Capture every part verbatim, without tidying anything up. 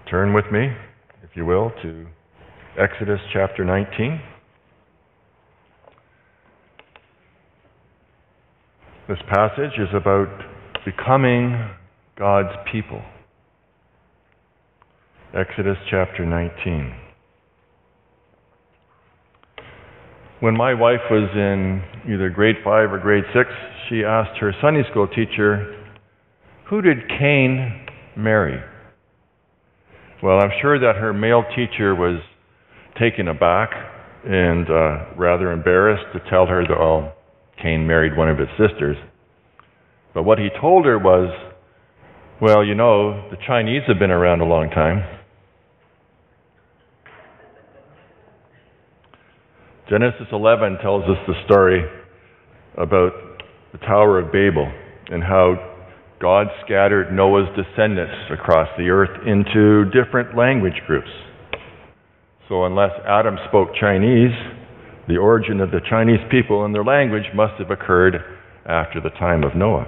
turn with me, if you will, to Exodus chapter nineteen. This passage is about becoming God's people. Exodus chapter nineteen. When my wife was in either grade five or grade six, she asked her Sunday school teacher, "Who did Cain marry?" Well, I'm sure that her male teacher was taken aback and uh, rather embarrassed to tell her that, oh, Cain married one of his sisters. But what he told her was, well, you know, the Chinese have been around a long time. Genesis eleven tells us the story about the Tower of Babel and how God scattered Noah's descendants across the earth into different language groups. So unless Adam spoke Chinese, the origin of the Chinese people and their language must have occurred after the time of Noah.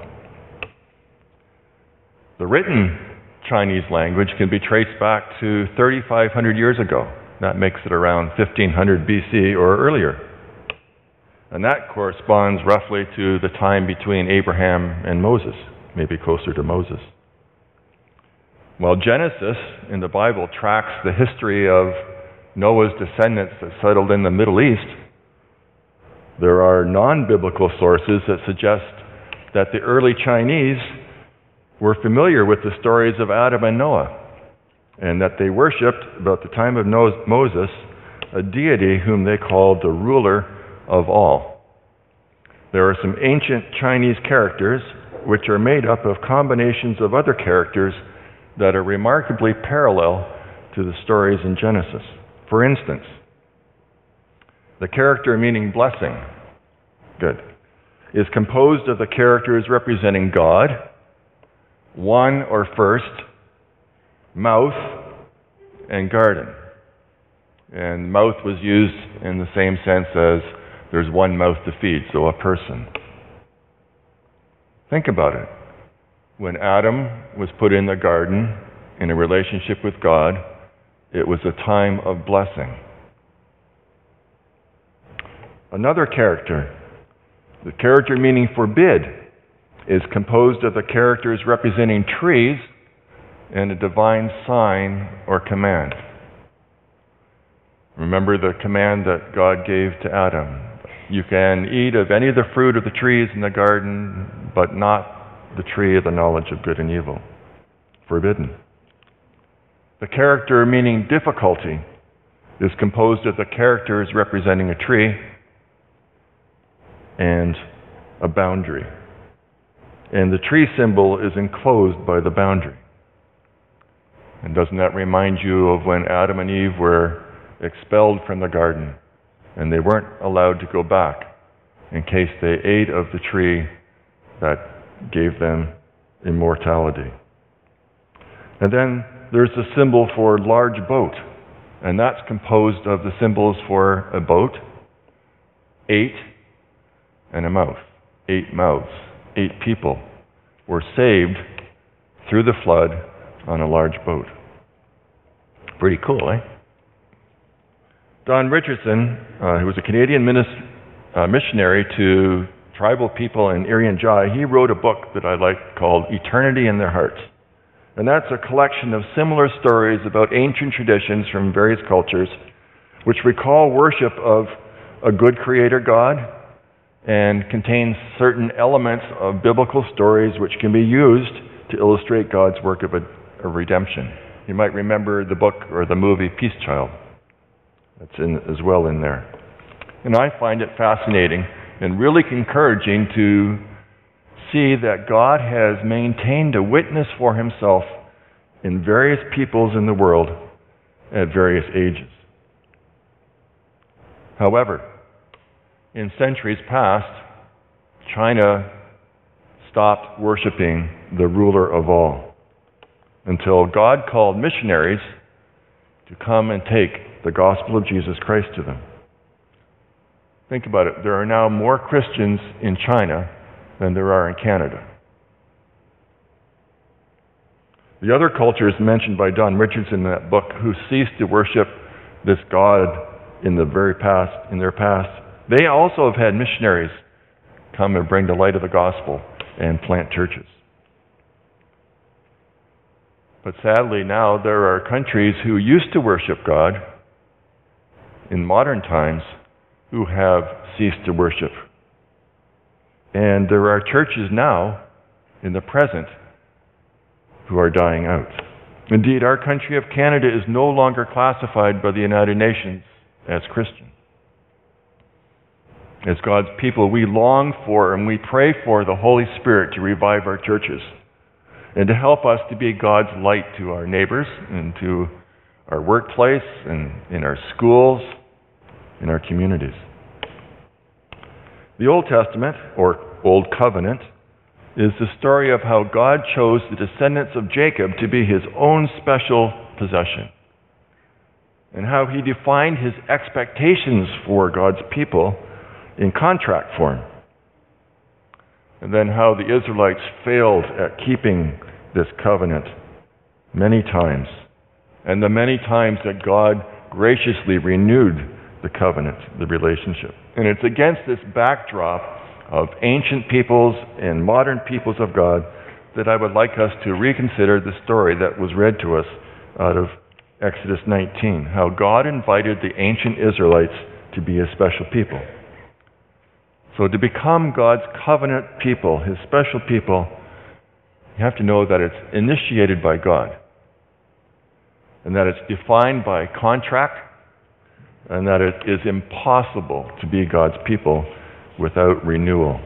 The written Chinese language can be traced back to thirty-five hundred years ago. That makes it around fifteen hundred B C or earlier. And that corresponds roughly to the time between Abraham and Moses, maybe closer to Moses. Well, Genesis in the Bible tracks the history of Noah's descendants that settled in the Middle East. There are non-biblical sources that suggest that the early Chinese were familiar with the stories of Adam and Noah, and that they worshipped, about the time of Moses, a deity whom they called the ruler of all. There are some ancient Chinese characters which are made up of combinations of other characters that are remarkably parallel to the stories in Genesis. For instance, the character meaning blessing, good, is composed of the characters representing God, one or first, mouth, and garden. And mouth was used in the same sense as there's one mouth to feed, so a person. Think about it. When Adam was put in the garden in a relationship with God, it was a time of blessing. Another character, the character meaning forbid, is composed of the characters representing trees and a divine sign or command. Remember the command that God gave to Adam. You can eat of any of the fruit of the trees in the garden, but not the tree of the knowledge of good and evil. Forbidden. The character meaning difficulty is composed of the characters representing a tree and a boundary. And the tree symbol is enclosed by the boundary. And doesn't that remind you of when Adam and Eve were expelled from the garden and they weren't allowed to go back in case they ate of the tree that gave them immortality? And then there's a symbol for large boat, and that's composed of the symbols for a boat, eight, and a mouth. Eight mouths, eight people were saved through the flood on a large boat. Pretty cool, eh? Don Richardson, uh, who was a Canadian minis- uh, missionary to tribal people in Irian Jai, he wrote a book that I like called Eternity in Their Hearts. And that's a collection of similar stories about ancient traditions from various cultures which recall worship of a good creator God and contains certain elements of biblical stories which can be used to illustrate God's work of, a, of redemption. You might remember the book or the movie Peace Child. That's in, as well in there. And I find it fascinating and really encouraging to see that God has maintained a witness for himself in various peoples in the world at various ages. However, in centuries past, China stopped worshiping the ruler of all until God called missionaries to come and take the gospel of Jesus Christ to them. Think about it. There are now more Christians in China than there are in Canada. The other cultures mentioned by Don Richardson in that book who ceased to worship this God in the very past, in their past, they also have had missionaries come and bring the light of the gospel and plant churches. But sadly now there are countries who used to worship God in modern times who have ceased to worship. And there are churches now in the present who are dying out. Indeed, our country of Canada is no longer classified by the United Nations as Christian. As God's people, we long for and we pray for the Holy Spirit to revive our churches and to help us to be God's light to our neighbors and to our workplace and in our schools, in our communities. The Old Testament, or Old Covenant, is the story of how God chose the descendants of Jacob to be his own special possession, and how he defined his expectations for God's people in contract form, and then how the Israelites failed at keeping this covenant many times, and the many times that God graciously renewed the covenant, the relationship. And it's against this backdrop of ancient peoples and modern peoples of God that I would like us to reconsider the story that was read to us out of Exodus nineteen, how God invited the ancient Israelites to be his special people. So to become God's covenant people, his special people, you have to know that it's initiated by God, and that it's defined by contract, and that it is impossible to be God's people without renewal.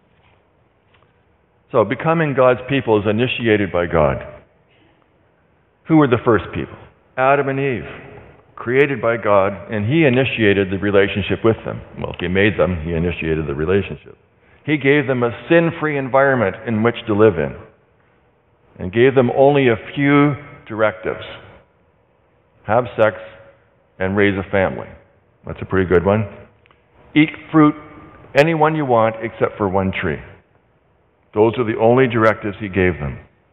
So becoming God's people is initiated by God. Who were the first people? Adam and Eve, created by God, and he initiated the relationship with them. Well, if he made them, he initiated the relationship. He gave them a sin-free environment in which to live in, and gave them only a few directives. Have sex and raise a family. That's a pretty good one. Eat fruit, any one you want, except for one tree. Those are the only directives he gave them.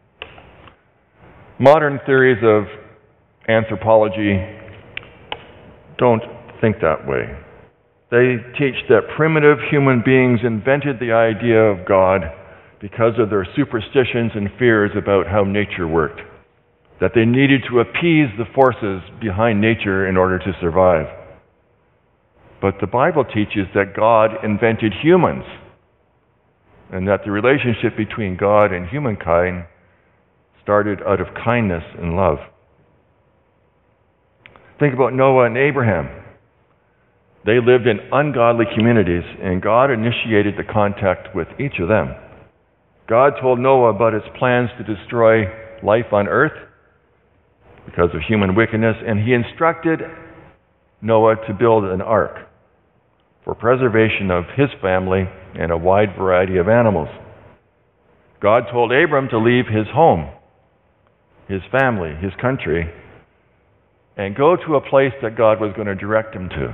Modern theories of anthropology don't think that way. They teach that primitive human beings invented the idea of God because of their superstitions and fears about how nature worked, that they needed to appease the forces behind nature in order to survive. But the Bible teaches that God invented humans, and that the relationship between God and humankind started out of kindness and love. Think about Noah and Abraham. They lived in ungodly communities, and God initiated the contact with each of them. God told Noah about his plans to destroy life on earth because of human wickedness, and he instructed Noah to build an ark for preservation of his family and a wide variety of animals. God told Abram to leave his home, his family, his country, and go to a place that God was going to direct him to.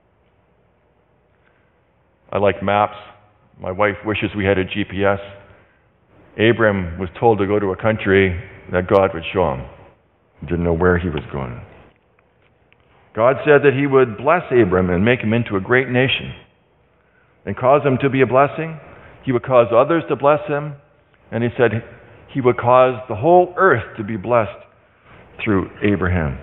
I like maps. My wife wishes we had a G P S. Abram was told to go to a country that God would show him. He didn't know where he was going. God said that he would bless Abram and make him into a great nation and cause him to be a blessing. He would cause others to bless him. And he said he would cause the whole earth to be blessed through Abraham.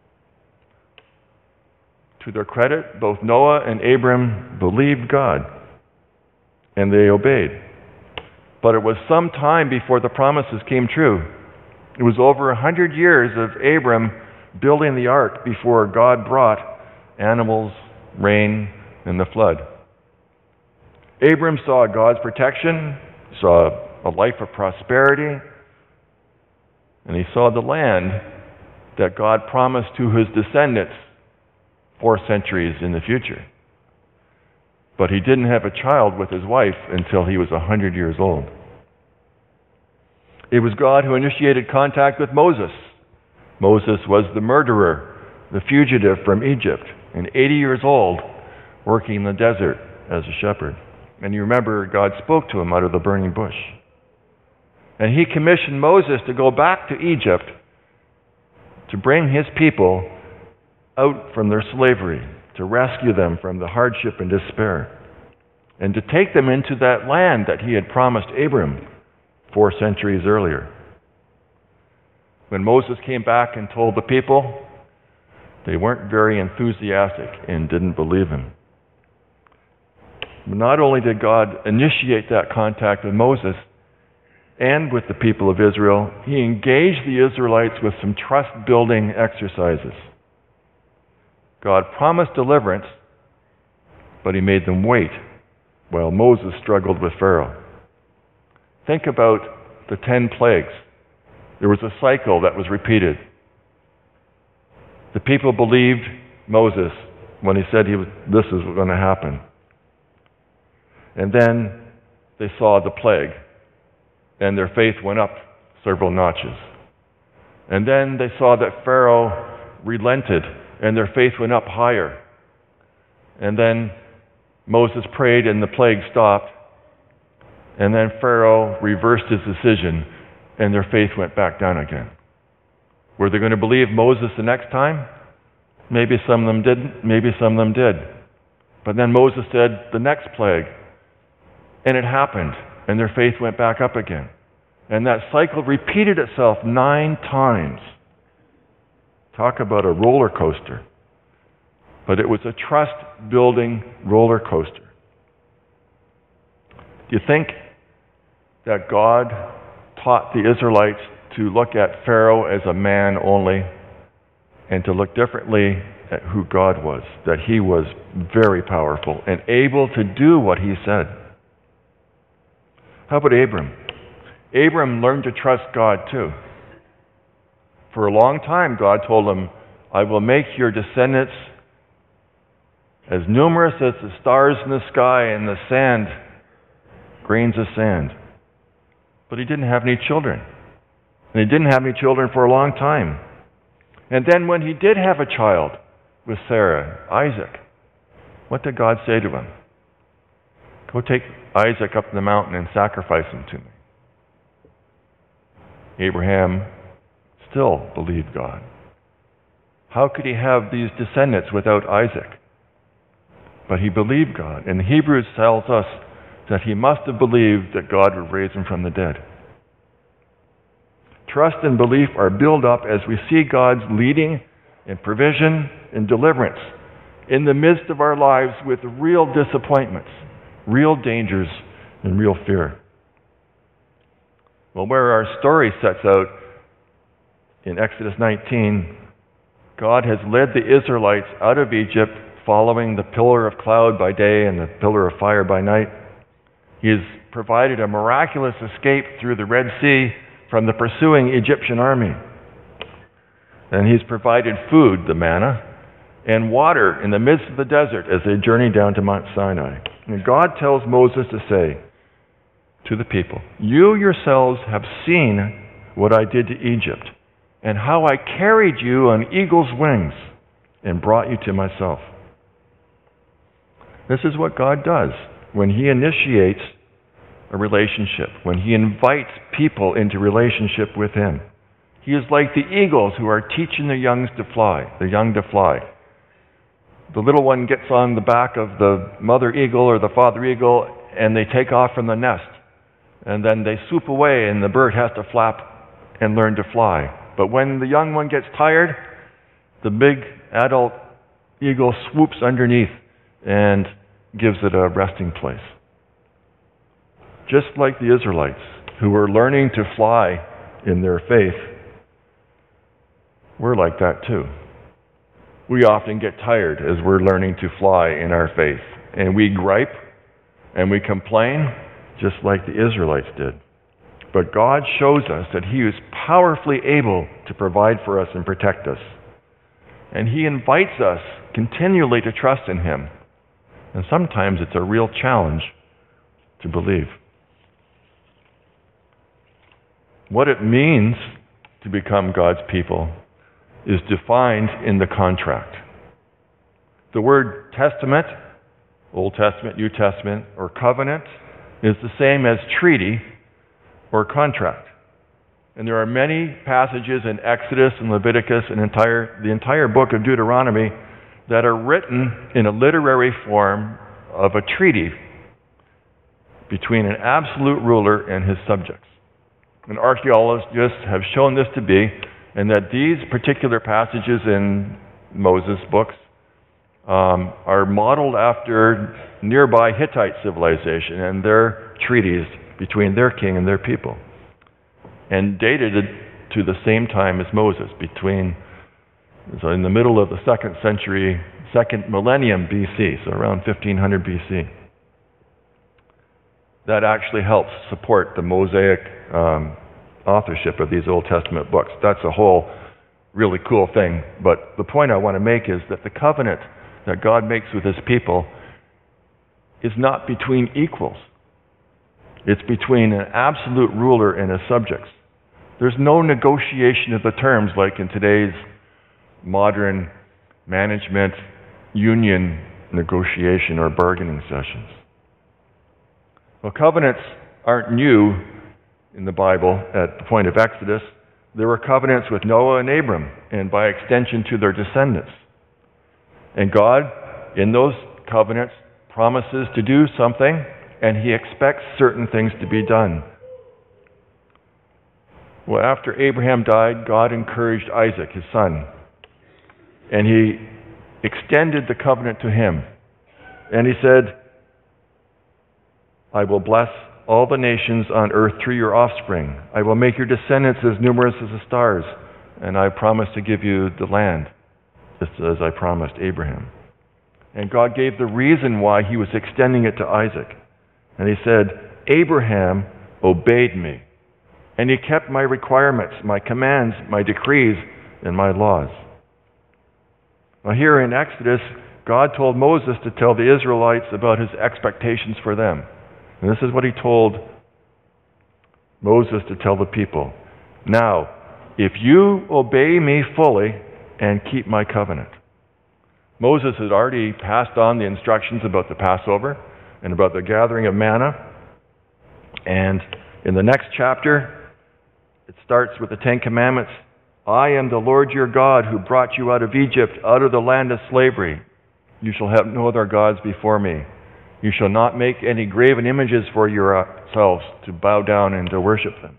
To their credit, both Noah and Abram believed God, and they obeyed. But it was some time before the promises came true. It was over a hundred years of Abram building the ark before God brought animals, rain, and the flood. Abram saw God's protection, saw a life of prosperity, and he saw the land that God promised to his descendants four centuries in the future. But he didn't have a child with his wife until he was a hundred years old. It was God who initiated contact with Moses. Moses was the murderer, the fugitive from Egypt, and eighty years old, working in the desert as a shepherd. And you remember God spoke to him out of the burning bush. And he commissioned Moses to go back to Egypt to bring his people out from their slavery, to rescue them from the hardship and despair, and to take them into that land that he had promised Abram four centuries earlier. When Moses came back and told the people, they weren't very enthusiastic and didn't believe him. Not only did God initiate that contact with Moses and with the people of Israel, he engaged the Israelites with some trust-building exercises. God promised deliverance, but he made them wait while Moses struggled with Pharaoh. Think about the ten plagues. There was a cycle that was repeated. The people believed Moses when he said he was, this is going to happen. And then they saw the plague, and their faith went up several notches. And then they saw that Pharaoh relented, and their faith went up higher. And then Moses prayed, and the plague stopped. And then Pharaoh reversed his decision, and their faith went back down again. Were they going to believe Moses the next time? Maybe some of them didn't, maybe some of them did. But then Moses said, the next plague. And it happened, and their faith went back up again. And that cycle repeated itself nine times. Talk about a roller coaster. But it was a trust-building roller coaster. Do you think that God taught the Israelites to look at Pharaoh as a man only and to look differently at who God was, that he was very powerful and able to do what he said? How about Abram? Abram learned to trust God too. For a long time, God told him, I will make your descendants as numerous as the stars in the sky and the sand, grains of sand. But he didn't have any children. And he didn't have any children for a long time. And then when he did have a child with Sarah, Isaac, what did God say to him? Go take Isaac up the mountain and sacrifice him to me. Abraham still believed God. How could he have these descendants without Isaac? But he believed God. And Hebrews tells us that he must have believed that God would raise him from the dead. Trust and belief are built up as we see God's leading and provision and deliverance in the midst of our lives with real disappointments, real dangers, and real fear. Well, where our story sets out in Exodus nineteen, God has led the Israelites out of Egypt following the pillar of cloud by day and the pillar of fire by night. He has provided a miraculous escape through the Red Sea from the pursuing Egyptian army. And he's provided food, the manna, and water in the midst of the desert as they journey down to Mount Sinai. And God tells Moses to say to the people, you yourselves have seen what I did to Egypt, and how I carried you on eagle's wings and brought you to myself. This is what God does when he initiates a relationship, when he invites people into relationship with him. He is like the eagles who are teaching the youngs to fly, the young to fly. The little one gets on the back of the mother eagle or the father eagle, and they take off from the nest. And then they swoop away, and the bird has to flap and learn to fly. But when the young one gets tired, the big adult eagle swoops underneath and gives it a resting place. Just like the Israelites, who were learning to fly in their faith, we're like that too. We often get tired as we're learning to fly in our faith, and we gripe and we complain just like the Israelites did. But God shows us that he is powerfully able to provide for us and protect us. And he invites us continually to trust in him. And sometimes it's a real challenge to believe. What it means to become God's people is defined in the contract. The word testament, Old Testament, New Testament, or covenant, is the same as treaty or contract. And there are many passages in Exodus and Leviticus and entire, the entire book of Deuteronomy that are written in a literary form of a treaty between an absolute ruler and his subjects. And archaeologists have shown this to be, and that these particular passages in Moses' books um, are modeled after nearby Hittite civilization and their treaties between their king and their people, and dated to the same time as Moses, between, so in the middle of the second century, second millennium B C, so around fifteen hundred B C. That actually helps support the Mosaic um, authorship of these Old Testament books. That's a whole really cool thing. But the point I want to make is that the covenant that God makes with his people is not between equals. It's between an absolute ruler and his subjects. There's no negotiation of the terms like in today's modern management union negotiation or bargaining sessions. Well, covenants aren't new in the Bible at the point of Exodus. There were covenants with Noah and Abram, and by extension to their descendants. And God, in those covenants, promises to do something, and he expects certain things to be done. Well, after Abraham died, God encouraged Isaac, his son, and he extended the covenant to him. And he said, I will bless all the nations on earth through your offspring. I will make your descendants as numerous as the stars, and I promise to give you the land, just as I promised Abraham. And God gave the reason why he was extending it to Isaac. And he said, Abraham obeyed me, and he kept my requirements, my commands, my decrees, and my laws. Now here in Exodus, God told Moses to tell the Israelites about his expectations for them. And this is what he told Moses to tell the people. Now, if you obey me fully and keep my covenant. Moses had already passed on the instructions about the Passover and about the gathering of manna. And in the next chapter, it starts with the Ten Commandments. I am the Lord your God who brought you out of Egypt, out of the land of slavery. You shall have no other gods before me. You shall not make any graven images for yourselves to bow down and to worship them.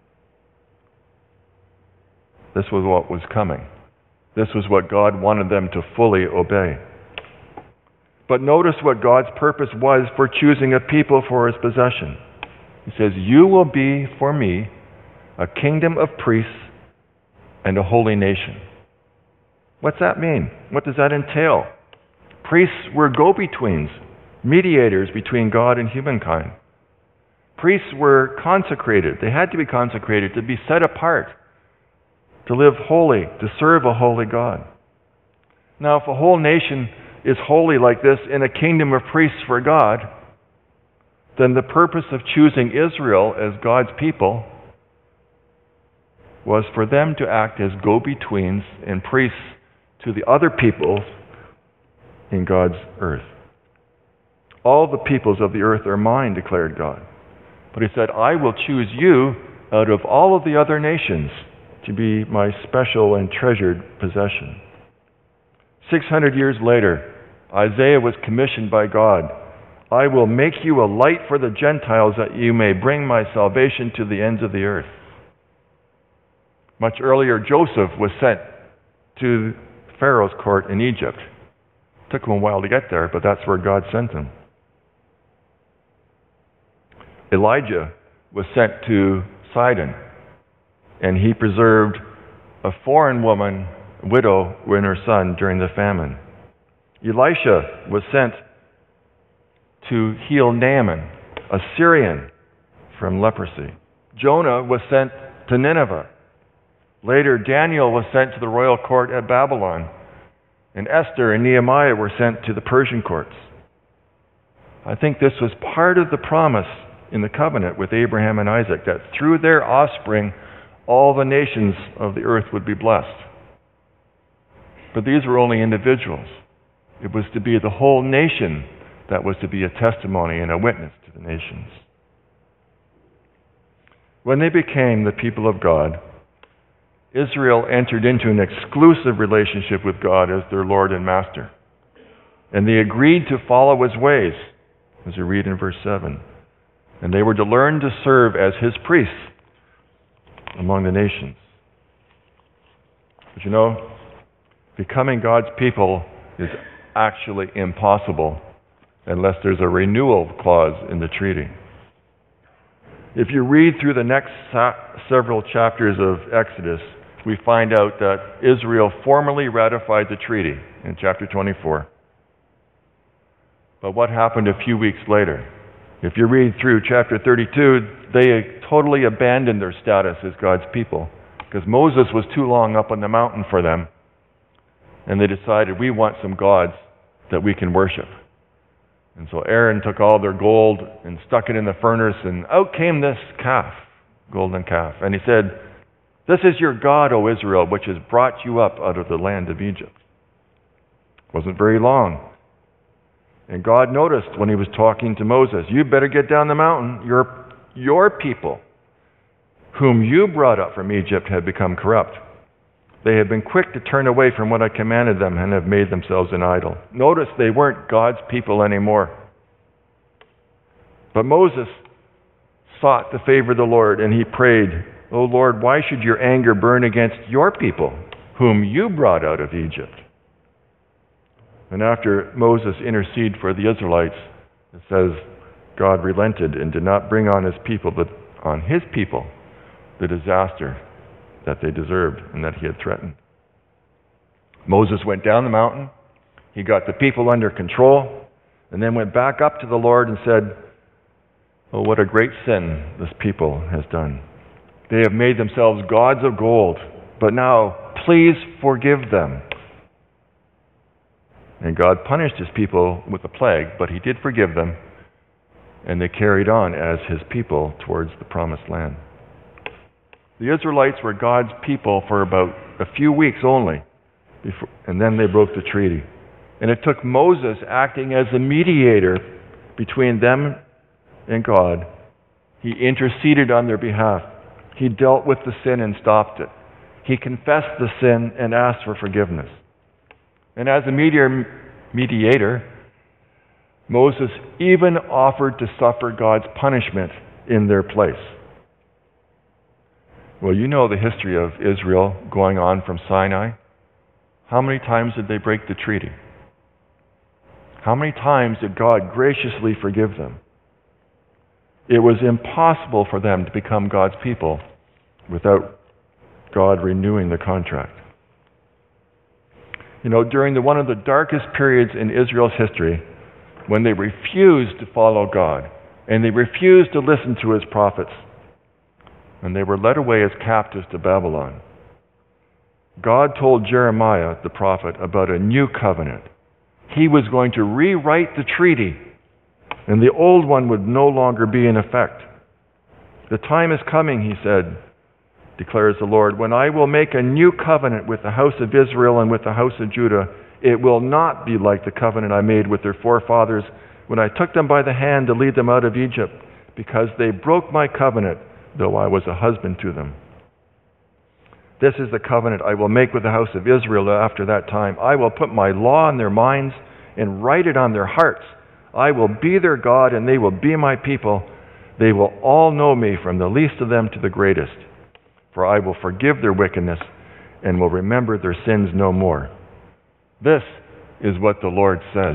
This was what was coming. This was what God wanted them to fully obey. But notice what God's purpose was for choosing a people for his possession. He says, you will be for me a kingdom of priests and a holy nation. What's that mean? What does that entail? Priests were go-betweens, mediators between God and humankind. Priests were consecrated. They had to be consecrated to be set apart, to live holy, to serve a holy God. Now, if a whole nation is holy like this in a kingdom of priests for God, then the purpose of choosing Israel as God's people was for them to act as go-betweens and priests to the other peoples in God's earth. All the peoples of the earth are mine, declared God. But he said, I will choose you out of all of the other nations to be my special and treasured possession. Six hundred years later, Isaiah was commissioned by God. I will make you a light for the Gentiles that you may bring my salvation to the ends of the earth. Much earlier, Joseph was sent to Pharaoh's court in Egypt. It took him a while to get there, but that's where God sent him. Elijah was sent to Sidon, and he preserved a foreign woman, widow, and her son during the famine. Elisha was sent to heal Naaman, a Syrian, from leprosy. Jonah was sent to Nineveh. Later, Daniel was sent to the royal court at Babylon, and Esther and Nehemiah were sent to the Persian courts. I think this was part of the promise in the covenant with Abraham and Isaac, that through their offspring, all the nations of the earth would be blessed. But these were only individuals. It was to be the whole nation that was to be a testimony and a witness to the nations. When they became the people of God, Israel entered into an exclusive relationship with God as their Lord and Master. And they agreed to follow His ways, as we read in verse seven. And they were to learn to serve as His priests among the nations. But you know, becoming God's people is actually impossible unless there's a renewal clause in the treaty. If you read through the next sa- several chapters of Exodus, we find out that Israel formally ratified the treaty in chapter twenty-four. But what happened a few weeks later? If you read through chapter thirty-two, they totally abandoned their status as God's people because Moses was too long up on the mountain for them. And they decided, we want some gods that we can worship. And so Aaron took all their gold and stuck it in the furnace, and out came this calf, golden calf. And he said, this is your God, O Israel, which has brought you up out of the land of Egypt. It wasn't very long. And God noticed when He was talking to Moses, you better get down the mountain. Your, your people, whom you brought up from Egypt, have become corrupt. They have been quick to turn away from what I commanded them and have made themselves an idol. Notice they weren't God's people anymore. But Moses sought the favor of the Lord, and he prayed, O Lord, why should your anger burn against your people, whom you brought out of Egypt? And after Moses interceded for the Israelites, it says, God relented and did not bring on his people, but on his people, the disaster that they deserved and that he had threatened. Moses went down the mountain. He got the people under control and then went back up to the Lord and said, oh, what a great sin this people has done. They have made themselves gods of gold, but now please forgive them. And God punished his people with a plague, but he did forgive them, and they carried on as his people towards the promised land. The Israelites were God's people for about a few weeks only, before, and then they broke the treaty. And it took Moses acting as a mediator between them and God. He interceded on their behalf. He dealt with the sin and stopped it. He confessed the sin and asked for forgiveness. And as a mediator, Moses even offered to suffer God's punishment in their place. Well, you know the history of Israel going on from Sinai. How many times did they break the treaty? How many times did God graciously forgive them? It was impossible for them to become God's people without God renewing the contract. You know, during the, one of the darkest periods in Israel's history, when they refused to follow God and they refused to listen to his prophets, and they were led away as captives to Babylon, God told Jeremiah the prophet about a new covenant. He was going to rewrite the treaty, and the old one would no longer be in effect. The time is coming, he said, declares the Lord, when I will make a new covenant with the house of Israel and with the house of Judah. It will not be like the covenant I made with their forefathers when I took them by the hand to lead them out of Egypt, because they broke my covenant, though I was a husband to them. This is the covenant I will make with the house of Israel after that time. I will put my law in their minds and write it on their hearts. I will be their God, and they will be my people. They will all know me, from the least of them to the greatest. For I will forgive their wickedness and will remember their sins no more. This is what the Lord says.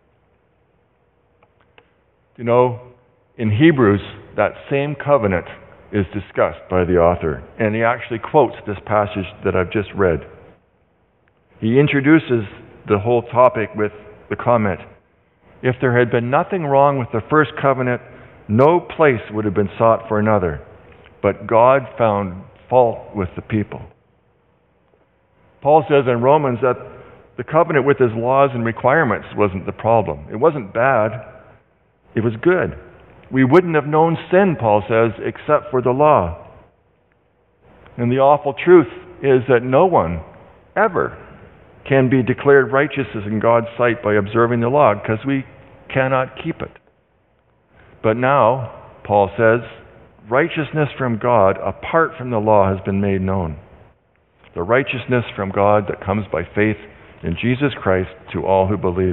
You know, in Hebrews, that same covenant is discussed by the author, and he actually quotes this passage that I've just read. He introduces the whole topic with the comment, if there had been nothing wrong with the first covenant, no place would have been sought for another, but God found fault with the people. Paul says in Romans that the covenant with his laws and requirements wasn't the problem. It wasn't bad. It was good. We wouldn't have known sin, Paul says, except for the law. And the awful truth is that no one ever can be declared righteous in God's sight by observing the law, because we cannot keep it. But now, Paul says, righteousness from God apart from the law has been made known. The righteousness from God that comes by faith in Jesus Christ to all who believe.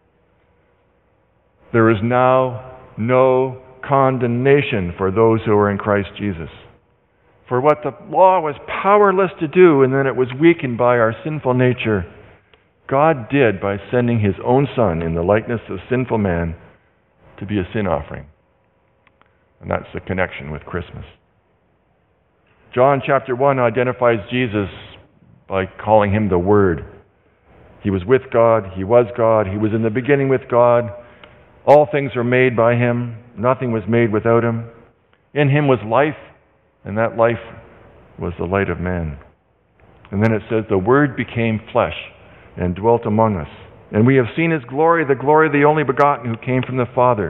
There is now no condemnation for those who are in Christ Jesus. For what the law was powerless to do, and then it was weakened by our sinful nature, God did by sending His own Son in the likeness of sinful man to be a sin offering. And that's the connection with Christmas. John chapter one identifies Jesus by calling Him the Word. He was with God, He was God, He was in the beginning with God. All things were made by Him, nothing was made without Him. In Him was life, and that life was the light of man. And then it says, the Word became flesh and dwelt among us. And we have seen His glory, the glory of the only begotten who came from the Father.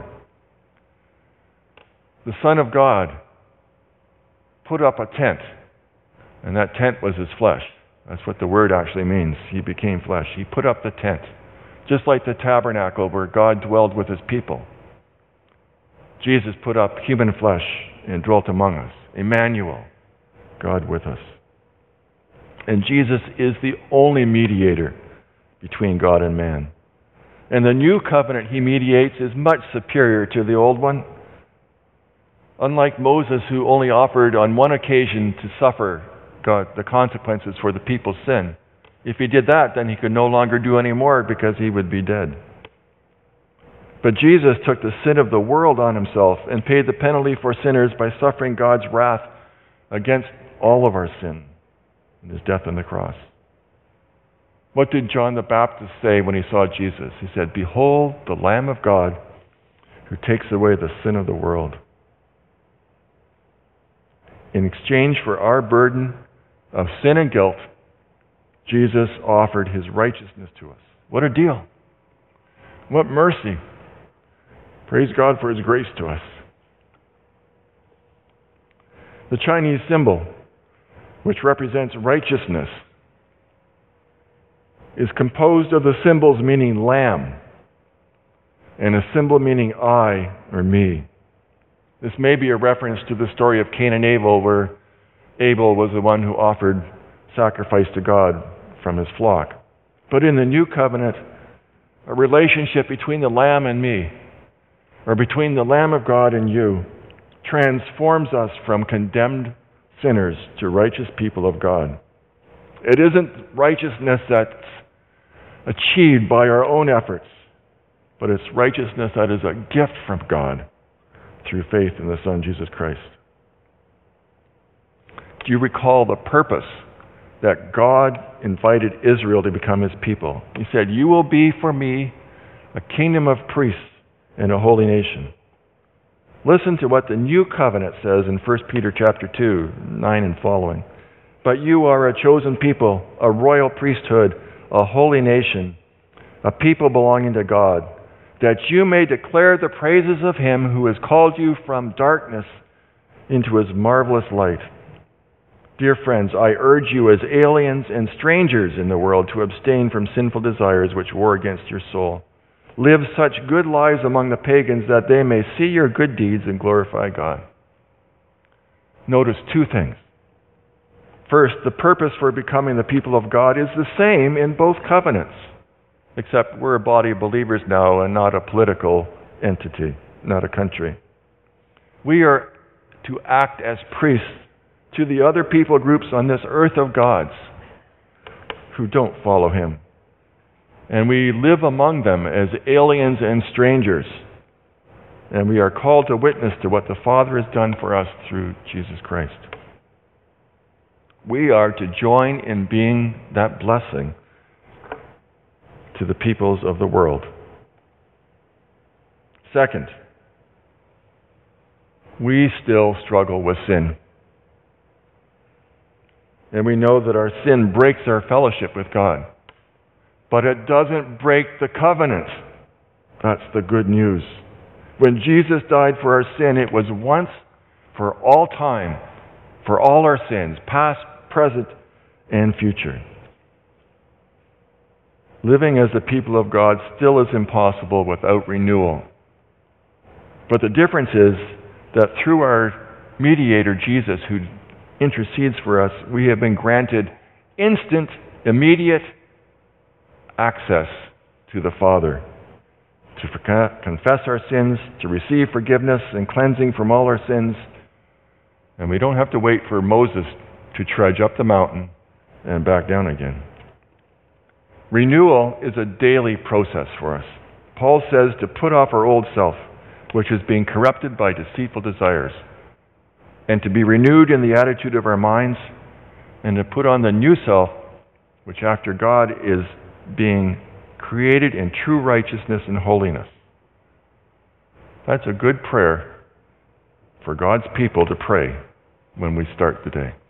The Son of God put up a tent, and that tent was His flesh. That's what the word actually means. He became flesh. He put up the tent, just like the tabernacle where God dwelled with His people. Jesus put up human flesh and dwelt among us. Emmanuel, God with us. And Jesus is the only mediator between God and man. And the new covenant He mediates is much superior to the old one. Unlike Moses, who only offered on one occasion to suffer God, the consequences for the people's sin. If he did that, then he could no longer do any more because he would be dead. But Jesus took the sin of the world on Himself and paid the penalty for sinners by suffering God's wrath against all of our sin in His death on the cross. What did John the Baptist say when he saw Jesus? He said, "Behold the Lamb of God who takes away the sin of the world." In exchange for our burden of sin and guilt, Jesus offered His righteousness to us. What a deal. What mercy. Praise God for His grace to us. The Chinese symbol, which represents righteousness, is composed of the symbols meaning lamb and a symbol meaning I or me. This may be a reference to the story of Cain and Abel, where Abel was the one who offered sacrifice to God from his flock. But in the new covenant, a relationship between the Lamb and me, or between the Lamb of God and you, transforms us from condemned sinners to righteous people of God. It isn't righteousness that's achieved by our own efforts, but it's righteousness that is a gift from God through faith in the Son, Jesus Christ. Do you recall the purpose that God invited Israel to become His people? He said, "You will be for me a kingdom of priests and a holy nation." Listen to what the new covenant says in First Peter chapter two, nine and following. "But you are a chosen people, a royal priesthood, a holy nation, a people belonging to God, that you may declare the praises of Him who has called you from darkness into His marvelous light." Dear friends, I urge you as aliens and strangers in the world to abstain from sinful desires which war against your soul. Live such good lives among the pagans that they may see your good deeds and glorify God. Notice two things. First, the purpose for becoming the people of God is the same in both covenants, except we're a body of believers now and not a political entity, not a country. We are to act as priests to the other people groups on this earth of God's who don't follow Him. And we live among them as aliens and strangers. And we are called to witness to what the Father has done for us through Jesus Christ. We are to join in being that blessing to the peoples of the world. Second, we still struggle with sin. And we know that our sin breaks our fellowship with God. But it doesn't break the covenant. That's the good news. When Jesus died for our sin, it was once for all time, for all our sins, past, present, and future. Living as the people of God still is impossible without renewal. But the difference is that through our mediator, Jesus, who intercedes for us, we have been granted instant, immediate access to the Father, to forca- confess our sins, to receive forgiveness and cleansing from all our sins. And we don't have to wait for Moses to trudge up the mountain and back down again. Renewal is a daily process for us. Paul says to put off our old self, which is being corrupted by deceitful desires, and to be renewed in the attitude of our minds, and to put on the new self, which after God is being created in true righteousness and holiness. That's a good prayer for God's people to pray when we start the day.